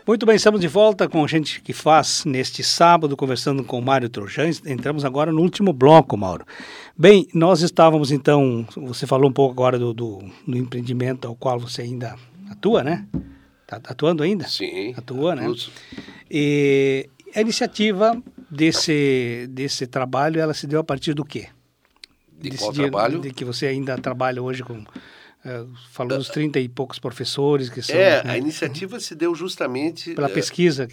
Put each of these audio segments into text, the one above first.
Muito bem, estamos de volta com a gente que faz neste sábado, conversando com o Mário Trojans. Entramos agora no último bloco, Mauro. Bem, nós estávamos então, você falou um pouco agora do empreendimento ao qual você ainda atua, né? Está atuando ainda? Sim. Atua, né? E a iniciativa desse trabalho, ela se deu a partir do quê? De qual trabalho? De que você ainda trabalha hoje com... falou dos 30 e poucos professores que são... A iniciativa se deu justamente... Pela pesquisa.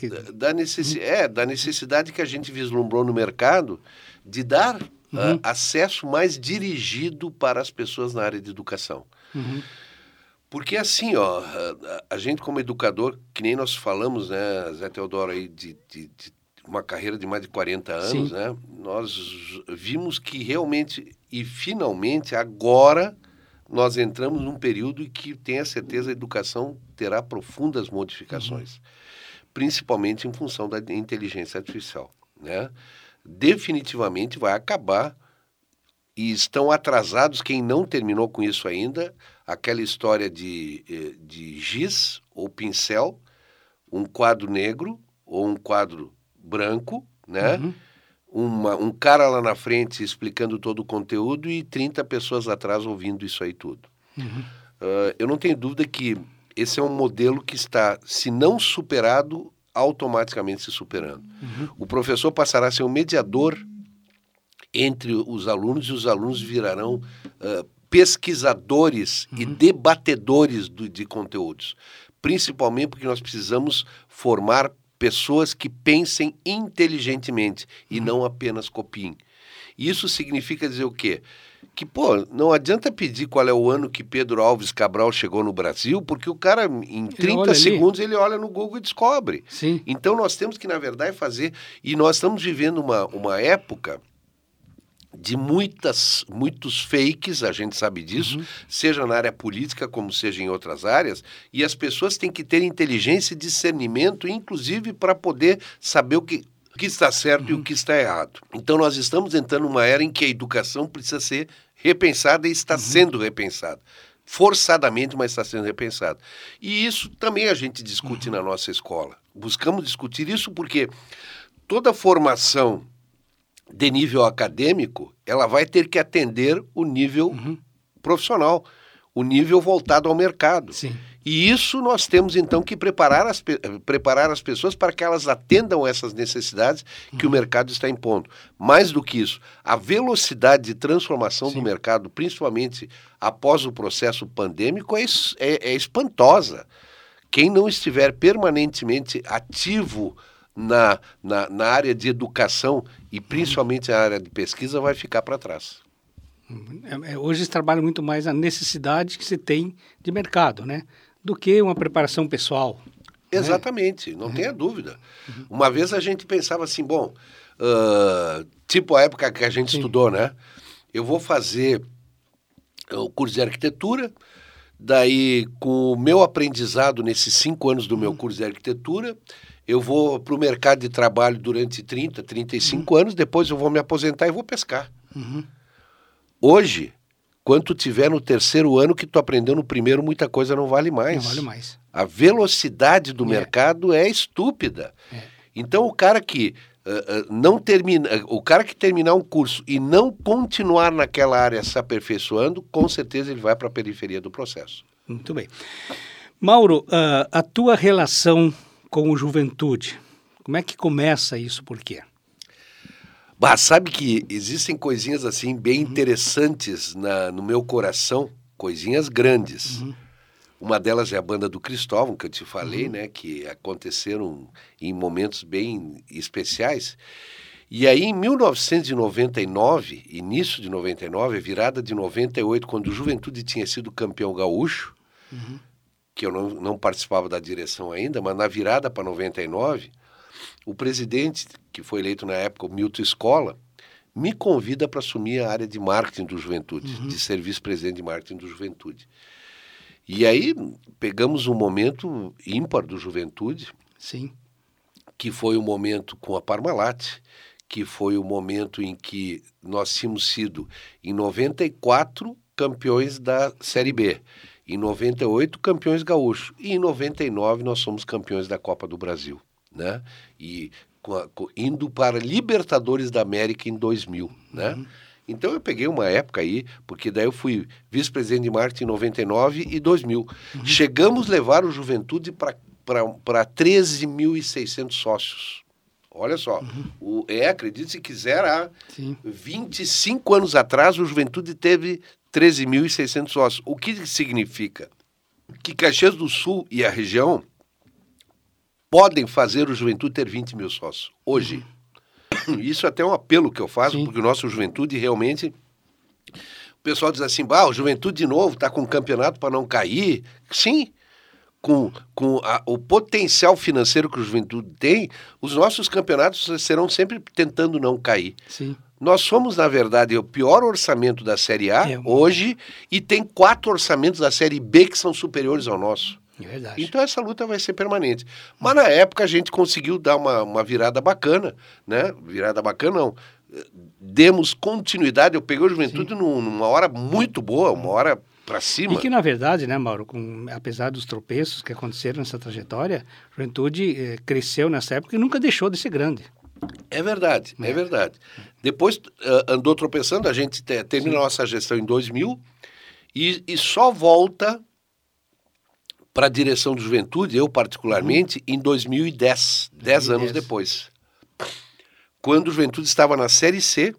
Da necessidade que a gente vislumbrou no mercado de dar acesso mais dirigido para as pessoas na área de educação. Porque assim, a gente como educador, que nem nós falamos, né, Zé Teodoro, aí, de uma carreira de mais de 40 anos, né, nós vimos que realmente e finalmente agora... nós entramos num período em que, tenha certeza, a educação terá profundas modificações, principalmente em função da inteligência artificial, né? Definitivamente vai acabar, e estão atrasados, quem não terminou com isso ainda, aquela história de giz ou pincel, um quadro negro ou um quadro branco, né? Um cara lá na frente explicando todo o conteúdo e 30 pessoas atrás ouvindo isso aí tudo. Eu não tenho dúvida que esse é um modelo que está, se não superado, automaticamente se superando. O professor passará a ser um mediador entre os alunos e os alunos virarão pesquisadores e debatedores de conteúdos. Principalmente porque nós precisamos formar pessoas que pensem inteligentemente e não apenas copiem. Isso significa dizer o quê? Que, não adianta pedir qual é o ano que Pedro Alves Cabral chegou no Brasil, porque o cara, em 30 segundos, ele olha no Google e descobre. Sim. Então, nós temos que, na verdade, fazer... E nós estamos vivendo uma época de muitos fakes, a gente sabe disso, seja na área política como seja em outras áreas, e as pessoas têm que ter inteligência e discernimento, inclusive para poder saber o que está certo e o que está errado. Então nós estamos entrando numa era em que a educação precisa ser repensada e está sendo repensada. Forçadamente, mas está sendo repensada. E isso também a gente discute na nossa escola. Buscamos discutir isso porque toda formação de nível acadêmico, ela vai ter que atender o nível profissional, o nível voltado ao mercado. Sim. E isso nós temos, então, que preparar as pessoas para que elas atendam essas necessidades que o mercado está impondo. Mais do que isso, a velocidade de transformação do mercado, principalmente após o processo pandêmico, é espantosa. Quem não estiver permanentemente ativo na área de educação e principalmente na área de pesquisa vai ficar para trás. Hoje eles trabalham muito mais na necessidade que se tem de mercado, né? Do que uma preparação pessoal. Exatamente, né? Não tenha dúvida. Uma vez a gente pensava assim, tipo a época que a gente estudou, né? Eu vou fazer o curso de arquitetura, daí com o meu aprendizado nesses 5 anos do meu curso de arquitetura, eu vou para o mercado de trabalho durante 30, 35 anos, depois eu vou me aposentar e vou pescar. Hoje, quando tu tiver no 3º ano que tu aprendeu no 1º, muita coisa não vale mais. Não vale mais. A velocidade do mercado é estúpida. Então, o cara que terminar um curso e não continuar naquela área se aperfeiçoando, com certeza ele vai para a periferia do processo. Muito bem. Mauro, a tua relação com o Juventude, como é que começa isso, por quê? Sabe que existem coisinhas assim bem interessantes no meu coração, coisinhas grandes. Uma delas é a Banda do Cristóvão, que eu te falei, né, que aconteceram em momentos bem especiais. E aí, em 1999, início de 99, virada de 98, quando o Juventude tinha sido campeão gaúcho, que eu não participava da direção ainda, mas na virada para 99, o presidente, que foi eleito na época, o Milton Escola, me convida para assumir a área de marketing do Juventude, de ser vice-presidente de marketing do Juventude. E aí pegamos um momento ímpar do Juventude, que foi o momento com a Parmalat, que foi o momento em que nós tínhamos sido, em 94, campeões da Série B. Em 98, campeões gaúchos. E em 99, nós somos campeões da Copa do Brasil, né? E indo para Libertadores da América em 2000, né? Então eu peguei uma época aí, porque daí eu fui vice-presidente de marketing em 99 e 2000. Chegamos a levar o Juventude para 13.600 sócios. Olha só, acredite se quiser, há 25 anos atrás o Juventude teve 13.600 sócios. O que significa? Que Caxias do Sul e a região podem fazer o Juventude ter 20 mil sócios. Hoje. Isso até é um apelo que eu faço, porque o nosso Juventude realmente... O pessoal diz assim, o Juventude de novo está com um campeonato para não cair. Sim, com o potencial financeiro que o Juventude tem, os nossos campeonatos serão sempre tentando não cair. Sim. Nós somos, na verdade, o pior orçamento da Série A hoje e tem 4 orçamentos da Série B que são superiores ao nosso. É verdade. Então essa luta vai ser permanente. Mas na época a gente conseguiu dar uma virada bacana, né? Virada bacana não. Demos continuidade, eu peguei o Juventude numa hora muito boa, uma hora para cima. E que, na verdade, né, Mauro, apesar dos tropeços que aconteceram nessa trajetória, a Juventude cresceu nessa época e nunca deixou de ser grande. É verdade, é verdade. Depois andou tropeçando, a gente termina a nossa gestão em 2000 e só volta para a direção do Juventude, eu particularmente, em 2010, 10 anos depois. Quando o Juventude estava na Série C,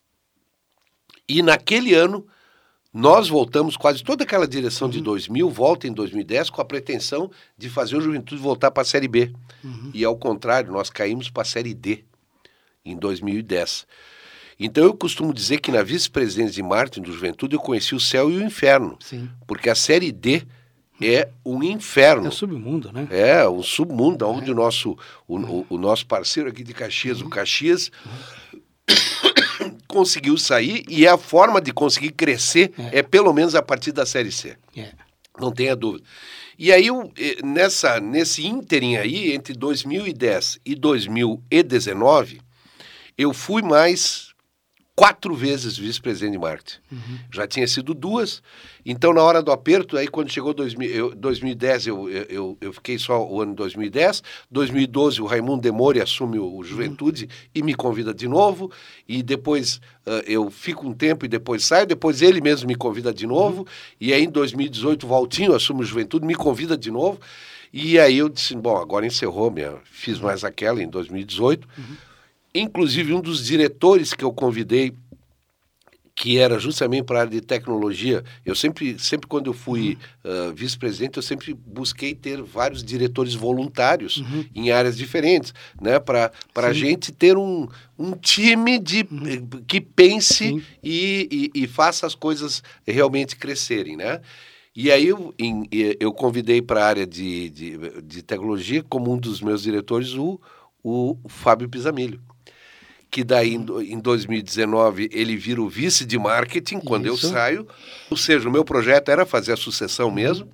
e naquele ano nós voltamos, quase toda aquela direção de 2000 volta em 2010 com a pretensão de fazer o Juventude voltar para a Série B. E ao contrário, nós caímos para a Série D em 2010. Então eu costumo dizer que na vice-presidência de marketing do Juventude eu conheci o céu e o inferno. Sim. Porque a Série D é um inferno. É um submundo, né? É, um submundo, onde o nosso parceiro aqui de Caxias, o Caxias, conseguiu sair, e a forma de conseguir crescer é pelo menos a partir da Série C. Não tenha dúvida. E aí, nesse ínterim aí, entre 2010 e 2019, eu fui mais 4 vezes vice-presidente de marketing. Já tinha sido 2. Então, na hora do aperto, aí quando chegou 2010, eu fiquei só o ano de 2010. 2012, o Raimundo Demore assume o Juventude e me convida de novo. E depois eu fico um tempo e depois saio. Depois ele mesmo me convida de novo. E aí, em 2018, o Valtinho assume o Juventude, me convida de novo. E aí eu disse, bom, agora encerrou, fiz mais aquela em 2018. Inclusive, um dos diretores que eu convidei, que era justamente para a área de tecnologia, eu sempre quando eu fui vice-presidente, eu sempre busquei ter vários diretores voluntários em áreas diferentes, né? Para a gente ter um time que pense e faça as coisas realmente crescerem, né? E aí eu convidei para a área de tecnologia, como um dos meus diretores, o Fábio Pisamilho. Que daí em 2019 ele vira o vice de marketing quando eu saio. Ou seja, o meu projeto era fazer a sucessão mesmo.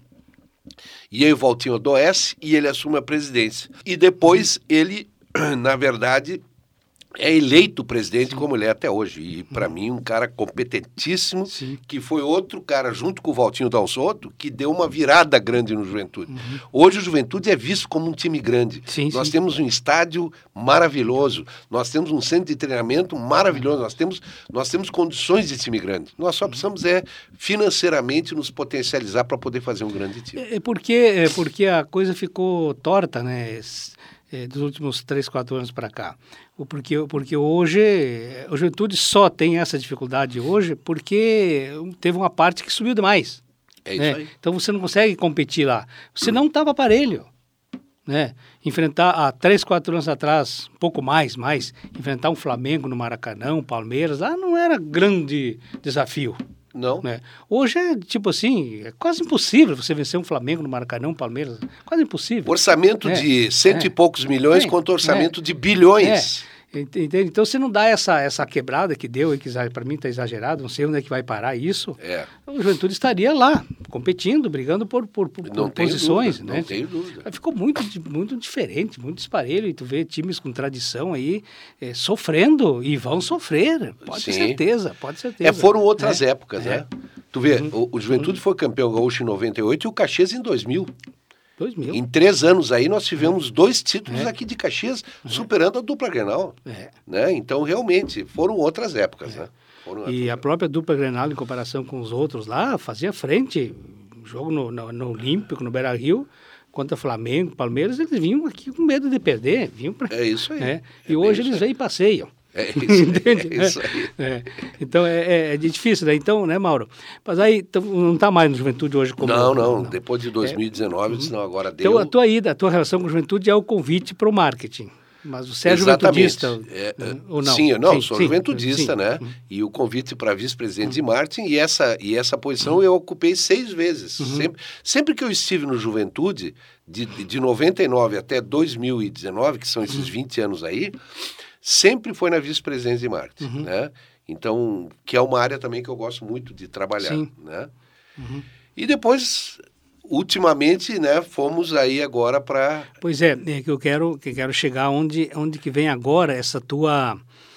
E aí o Valtinho adoece e ele assume a presidência. E depois ele, na verdade, é eleito presidente como ele é até hoje. E para mim um cara competentíssimo, que foi outro cara junto com o Valtinho Dalsotto que deu uma virada grande no Juventude. Hoje o Juventude é visto como um time grande. Nós temos um estádio maravilhoso, nós temos um centro de treinamento maravilhoso, nós temos condições de time grande. Nós só precisamos financeiramente nos potencializar para poder fazer um grande time. Porque a coisa ficou torta, né? Dos últimos 3, 4 anos para cá. Porque hoje, a Juventude só tem essa dificuldade hoje porque teve uma parte que subiu demais. É isso aí. Então você não consegue competir lá. Você não estava parelho. Né? Enfrentar há 3, 4 anos atrás, um pouco mais, enfrentar um Flamengo no Maracanã, um Palmeiras, lá não era grande desafio. Não. Né? Hoje é tipo assim, é quase impossível você vencer um Flamengo no Maracanã, um Palmeiras, quase impossível. Orçamento de cento e poucos milhões contra orçamento de bilhões. Entende? Então, se não dá essa quebrada que deu, que para mim está exagerado, não sei onde é que vai parar isso, o Juventude estaria lá, competindo, brigando por posições. Dúvida, né? Não tenho dúvida. Ficou muito diferente, muito disparelho, e tu vê times com tradição aí sofrendo, e vão sofrer, pode ter certeza. Foram outras épocas, né? Tu vê, o Juventude foi campeão gaúcho em 98 e o Caxias em 2000. 2000. Em 3 anos aí nós tivemos 2 títulos aqui de Caxias, superando a dupla Grenal. Né? Então, realmente, foram outras épocas. Né? A própria dupla Grenal, em comparação com os outros lá, fazia frente. Jogo no Olímpico, no Beira-Rio, contra Flamengo, Palmeiras, eles vinham aqui com medo de perder. É isso aí. E hoje eles vêm e passeiam. Entende? É isso aí. Então, é difícil, né? Então, né, Mauro? Mas aí, não está mais no Juventude hoje como... Não. Depois de 2019, senão agora deu... Então, a tua relação com a Juventude é o convite para o marketing. Mas você é juventudista ou não? Sim, eu sou juventudista, né? E o convite para vice-presidente de marketing, e essa posição eu ocupei 6 vezes. Sempre que eu estive no Juventude, de 99 até 2019, que são esses 20 anos aí, sempre foi na vice-presidência de marketing, né? Então, que é uma área também que eu gosto muito de trabalhar, né? E depois, ultimamente, né, fomos aí agora para... Pois é que eu quero chegar onde que vem agora essa tua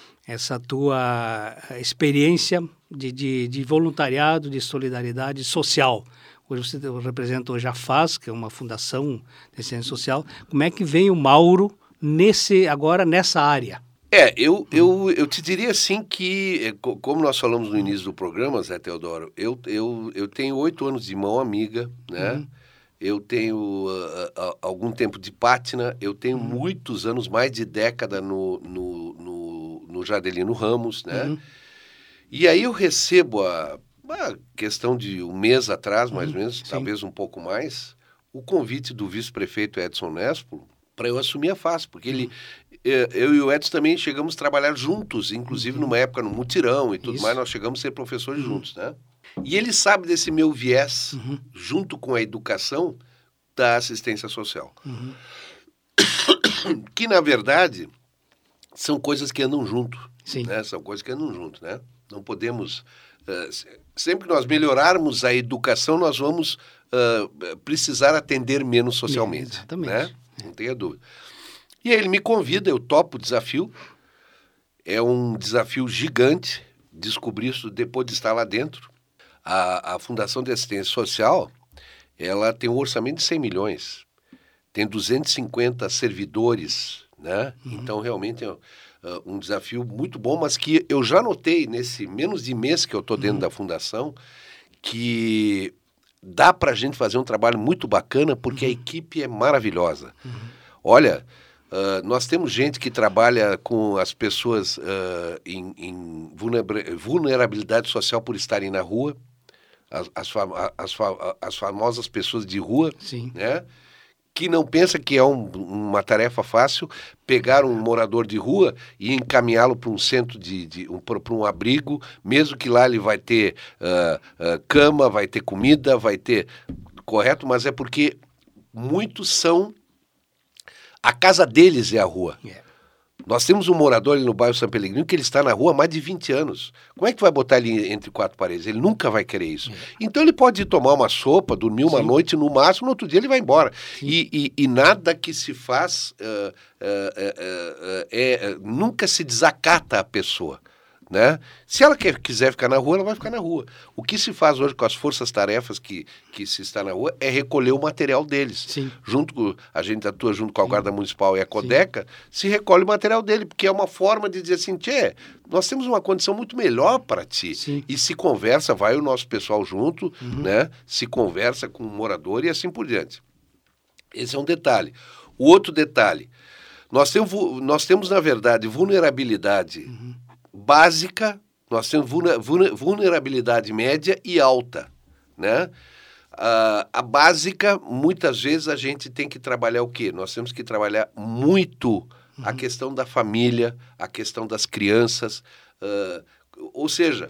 experiência de voluntariado, de solidariedade social. Hoje você representa hoje a FAS, que é uma fundação de ciência social. Como é que vem o Mauro agora nessa área? Eu te diria assim que, como nós falamos no início do programa, Zé Teodoro, eu tenho 8 anos de mão amiga, né? Eu tenho algum tempo de pátina, eu tenho muitos anos, mais de década no Jardelino Ramos, né? E aí eu recebo uma questão de um mês atrás, mais ou menos, talvez um pouco mais, o convite do vice-prefeito Edson Nespo para eu assumir a FAS, porque eu e o Edson também chegamos a trabalhar juntos, inclusive numa época no mutirão e tudo mais, nós chegamos a ser professores juntos, né? E ele sabe desse meu viés, junto com a educação, da assistência social. Que, na verdade, são coisas que andam junto. Né? São coisas que andam junto, né? Não podemos... sempre que nós melhorarmos a educação, nós vamos precisar atender menos socialmente. Exatamente. Né? Não tenha dúvida. E aí ele me convida, eu topo o desafio. É um desafio gigante descobrir isso depois de estar lá dentro. A Fundação de Assistência Social, ela tem um orçamento de 100 milhões. Tem 250 servidores, né? Então, realmente é um desafio muito bom, mas que eu já notei nesse menos de mês que eu estou dentro da Fundação, que dá para a gente fazer um trabalho muito bacana, porque a equipe é maravilhosa. Olha... nós temos gente que trabalha com as pessoas em vulnerabilidade social por estarem na rua, as famosas pessoas de rua, né? Que não pensa que é uma tarefa fácil pegar um morador de rua e encaminhá-lo para um centro para um abrigo, mesmo que lá ele vai ter cama, vai ter comida, vai ter... Correto? Mas é porque muitos são... A casa deles é a rua. Nós temos um morador ali no bairro São Pellegrino que ele está na rua há mais de 20 anos. Como é que tu vai botar ele entre 4 paredes? Ele nunca vai querer isso. Então ele pode ir tomar uma sopa, dormir uma noite no máximo, no outro dia ele vai embora. E nada que se faz nunca se desacata a pessoa. Né? Se ela quiser ficar na rua, ela vai ficar na rua. O que se faz hoje com as forças-tarefas que se está na rua é recolher o material deles. A gente atua junto com a Guarda Municipal e a Codeca, se recolhe o material dele, porque é uma forma de dizer assim, nós temos uma condição muito melhor para ti. E se conversa, vai o nosso pessoal junto, né? Se conversa com o morador e assim por diante. Esse é um detalhe. O outro detalhe, nós temos na verdade, vulnerabilidade básica, nós temos vulnerabilidade média e alta, né? A básica, muitas vezes a gente tem que trabalhar o quê? Nós temos que trabalhar muito a questão da família, a questão das crianças, ou seja,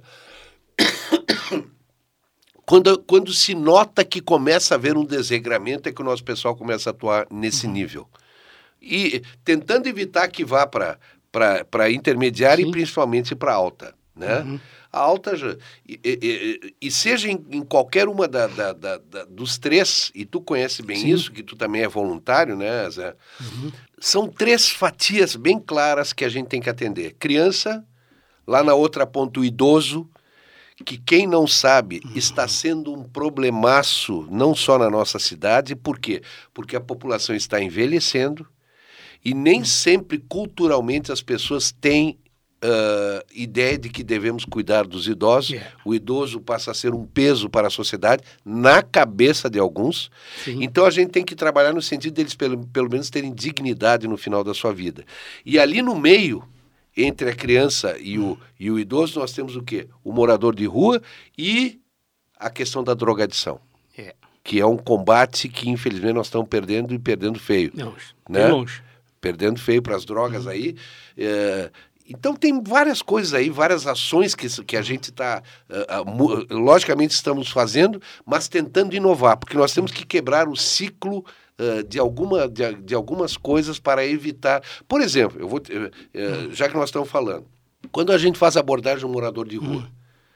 quando se nota que começa a haver um desregramento é que o nosso pessoal começa a atuar nesse nível. E tentando evitar que vá para intermediária e principalmente para alta, né? A alta, e seja em qualquer uma dos 3, e tu conhece bem isso, que tu também é voluntário, né, Zé? São 3 fatias bem claras que a gente tem que atender. Criança, lá na outra ponta o idoso, que quem não sabe está sendo um problemaço, não só na nossa cidade. Por quê? Porque a população está envelhecendo e nem sempre culturalmente as pessoas têm ideia de que devemos cuidar dos idosos. O idoso passa a ser um peso para a sociedade na cabeça de alguns. Sim. Então a gente tem que trabalhar no sentido deles pelo menos terem dignidade no final da sua vida. E ali no meio, entre a criança e o idoso, nós temos o quê? O morador de rua e a questão da drogadição. Que é um combate que infelizmente nós estamos perdendo e perdendo feio. Né? Longe. Perdendo feio para as drogas aí. Então tem várias coisas aí, várias ações que a gente está, logicamente estamos fazendo, mas tentando inovar, porque nós temos que quebrar o ciclo de algumas coisas para evitar. Por exemplo, já que nós estamos falando, quando a gente faz abordagem de um morador de rua,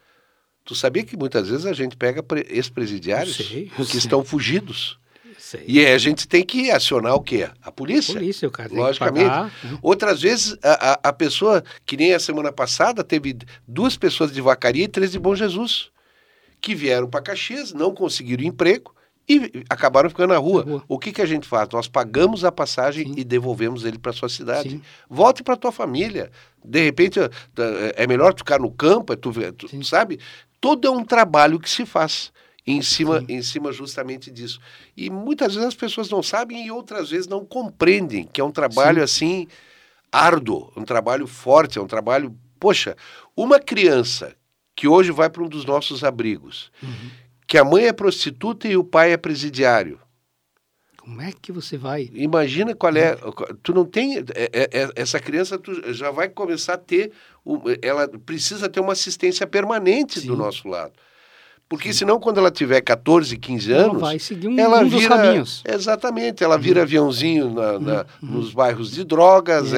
tu sabia que muitas vezes a gente pega ex-presidiários que estão fugidos? E aí a gente tem que acionar o quê? A polícia. O cara tem logicamente. Que pagar. Outras vezes, a pessoa, que nem a semana passada, teve 2 pessoas de Vacaria e 3 de Bom Jesus, que vieram para Caxias, não conseguiram emprego e acabaram ficando na rua. O que a gente faz? Nós pagamos a passagem e devolvemos ele para sua cidade. Volte para tua família. De repente, é melhor tu ficar no campo, tu sabe? Todo é um trabalho que se faz. Em cima justamente disso. E muitas vezes as pessoas não sabem e outras vezes não compreendem que é um trabalho assim árduo, um trabalho forte, é um trabalho... Poxa, uma criança que hoje vai para um dos nossos abrigos, que a mãe é prostituta e o pai é presidiário. Como é que você vai? Imagina qual é... Tu não tem... essa criança tu já vai começar a ter... ela precisa ter uma assistência permanente do nosso lado. Porque senão, quando ela tiver 14, 15 anos... Ela vai seguir um dos caminhos. Exatamente. Ela vira aviãozinho nos bairros de drogas.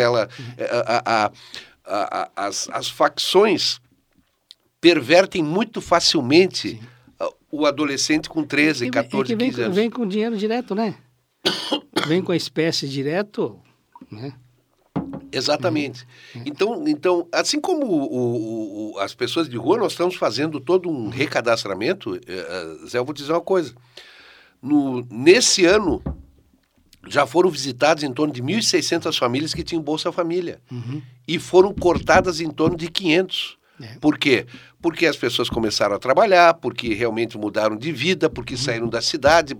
As facções pervertem muito facilmente o adolescente com 13, 14, 15 anos. Vem com dinheiro direto, né? Vem com a espécie direto, né? Exatamente. Então, assim como as pessoas de rua, nós estamos fazendo todo um recadastramento. Zé, eu vou te dizer uma coisa. Nesse ano, já foram visitadas em torno de 1.600 famílias que tinham Bolsa Família. E foram cortadas em torno de 500. Por quê? Porque as pessoas começaram a trabalhar, porque realmente mudaram de vida, porque saíram da cidade.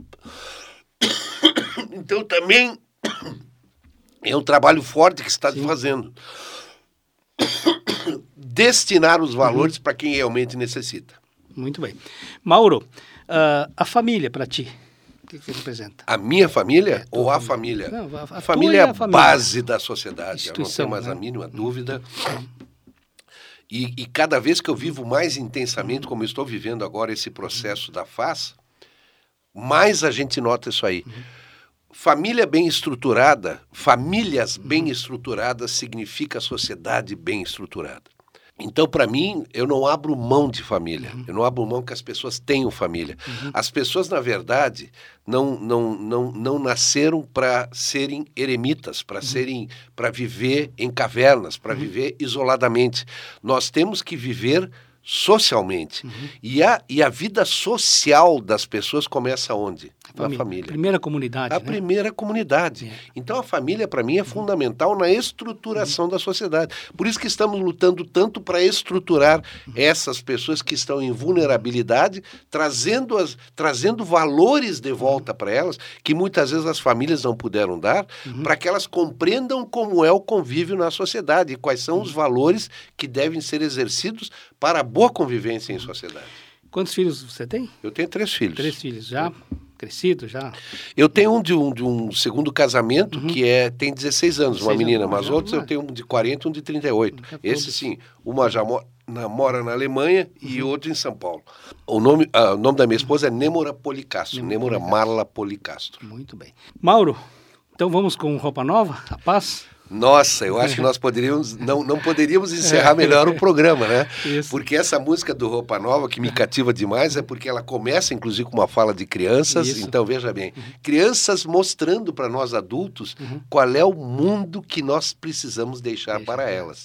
Então, também... é um trabalho forte que se está fazendo. Destinar os valores para quem realmente necessita. Muito bem. Mauro, a família para ti, o que representa? A minha família ou a família? Não, a família é a base da sociedade. Eu não tenho mais a mínima dúvida. E cada vez que eu vivo mais intensamente, como eu estou vivendo agora esse processo da FAS, mais a gente nota isso aí. Família bem estruturada, famílias bem estruturadas significa sociedade bem estruturada. Então, para mim, eu não abro mão de família. Eu não abro mão que as pessoas tenham família. As pessoas, na verdade, não nasceram para serem eremitas, para viver em cavernas, para viver isoladamente. Nós temos que viver socialmente. E a vida social das pessoas começa onde? Na família. Primeira comunidade, primeira comunidade. Então, a família, para mim, é fundamental na estruturação da sociedade. Por isso que estamos lutando tanto para estruturar essas pessoas que estão em vulnerabilidade, trazendo valores de volta para elas, que muitas vezes as famílias não puderam dar, para que elas compreendam como é o convívio na sociedade e quais são os valores que devem ser exercidos para a boa convivência em sociedade. Quantos filhos você tem? Eu tenho 3 filhos. 3 filhos já? Crescido já? Eu tenho um de um segundo casamento que tem 16 anos, uma menina, mas outros eu tenho um de 40 e um de 38. Esse sim, uma já mora na Alemanha e outro em São Paulo. O nome da minha esposa é Nêmora Policastro, Nêmora Marla Policastro. Muito bem. Mauro, então vamos com roupa nova, a paz? Nossa, eu acho que nós não poderíamos encerrar melhor o programa, né? Isso. Porque essa música do Roupa Nova, que me cativa demais, é porque ela começa, inclusive, com uma fala de crianças. Isso. Então, veja bem, crianças mostrando para nós adultos qual é o mundo que nós precisamos deixar para elas.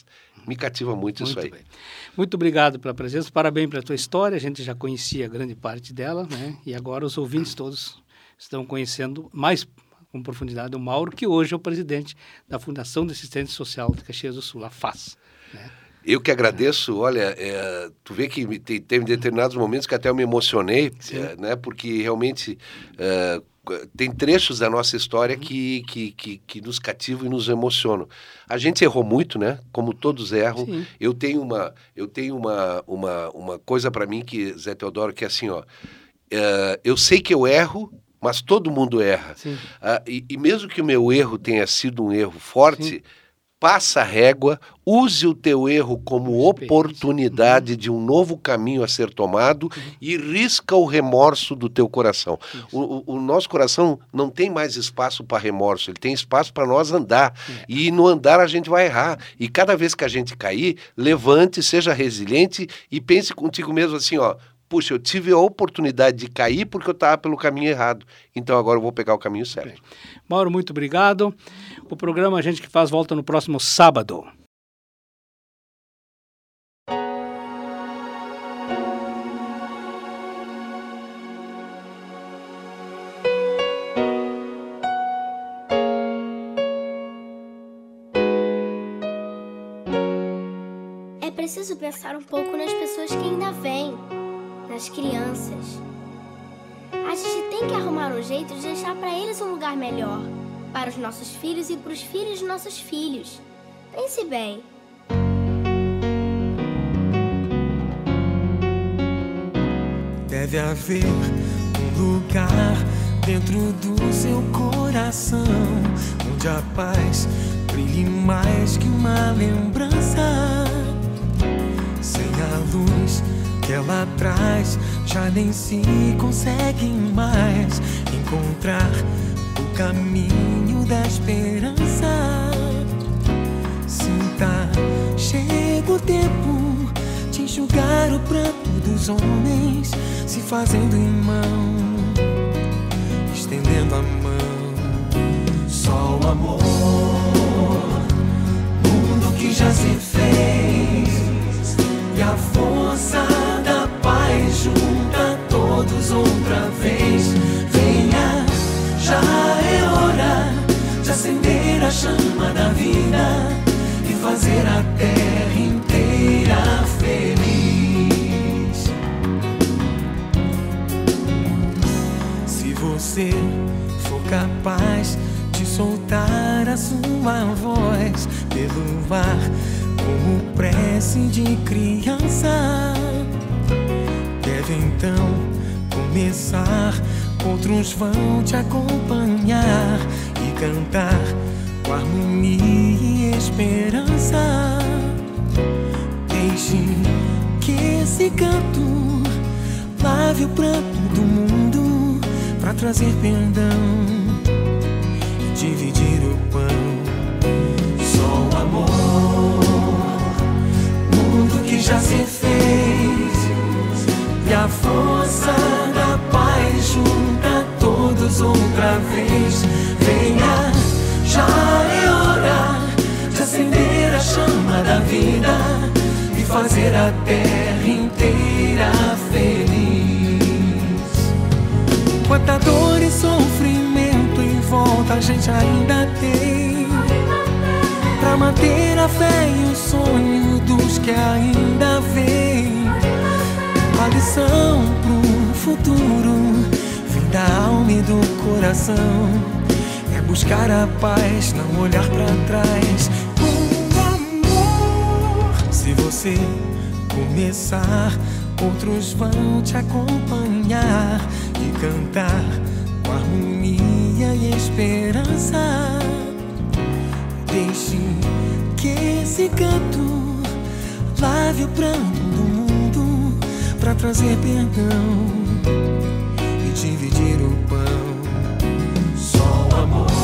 Me cativa muito isso aí. Bem. Muito obrigado pela presença, parabéns pela tua história, a gente já conhecia grande parte dela, né? E agora os ouvintes todos estão conhecendo mais com profundidade o Mauro, que hoje é o presidente da Fundação de Assistência Social de Caxias do Sul, a FAS, né? Eu que agradeço, olha, tu vê que teve determinados momentos que até eu me emocionei, né, porque realmente tem trechos da nossa história que nos cativam e nos emocionam. A gente errou muito, né, como todos erram. Sim. Eu tenho uma coisa para mim, que Zé Teodoro, que é assim, ó, eu sei que eu erro, mas todo mundo erra. E mesmo que o meu erro tenha sido um erro forte, sim, passa a régua, use o teu erro como oportunidade de um novo caminho a ser tomado e risca o remorso do teu coração. O nosso coração não tem mais espaço para remorso, ele tem espaço para nós andar. E no andar a gente vai errar. E cada vez que a gente cair, levante, seja resiliente e pense contigo mesmo assim, ó, puxa, eu tive a oportunidade de cair porque eu estava pelo caminho errado. Então agora eu vou pegar o caminho certo. Bem. Mauro, muito obrigado. O programa A Gente que Faz volta no próximo sábado. É preciso pensar um pouco nas pessoas que ainda vêm, nas crianças. A gente tem que arrumar um jeito de deixar para eles um lugar melhor, para os nossos filhos e para os filhos dos nossos filhos. Pense bem. Deve haver um lugar dentro do seu coração, onde a paz brilhe mais que uma lembrança. Sem a luz que ela traz, já nem se consegue mais encontrar o caminho da esperança. Sinta, chega o tempo de enxugar o pranto dos homens, se fazendo irmão, estendendo a mão. Só o amor, mundo que já se fez, e a força da paz junta todos outra vez. Venha, já é hora de acender a chama da vida e fazer a terra inteira feliz. Se você for capaz de soltar a sua voz pelo ar como prece de criança, deve então começar. Outros vão te acompanhar e cantar com harmonia e esperança. Deixe que esse canto lave o pranto do mundo pra trazer perdão e dividir o pão. Só o amor, mundo que já se fez, e a força da paz junta todos outra vez. Venha, já é hora de acender a chama da vida e fazer a terra inteira feliz. Quanta dor e sofrimento em volta a gente ainda tem, pra manter a fé e o sonho dos que ainda vêm. A lição pro futuro vem da alma e do coração, é buscar a paz, não olhar pra trás. Com amor, se você começar, outros vão te acompanhar e cantar com harmonia e esperança. Deixe que esse canto lave o pranto do mundo pra trazer perdão e dividir o pão. Só o amor,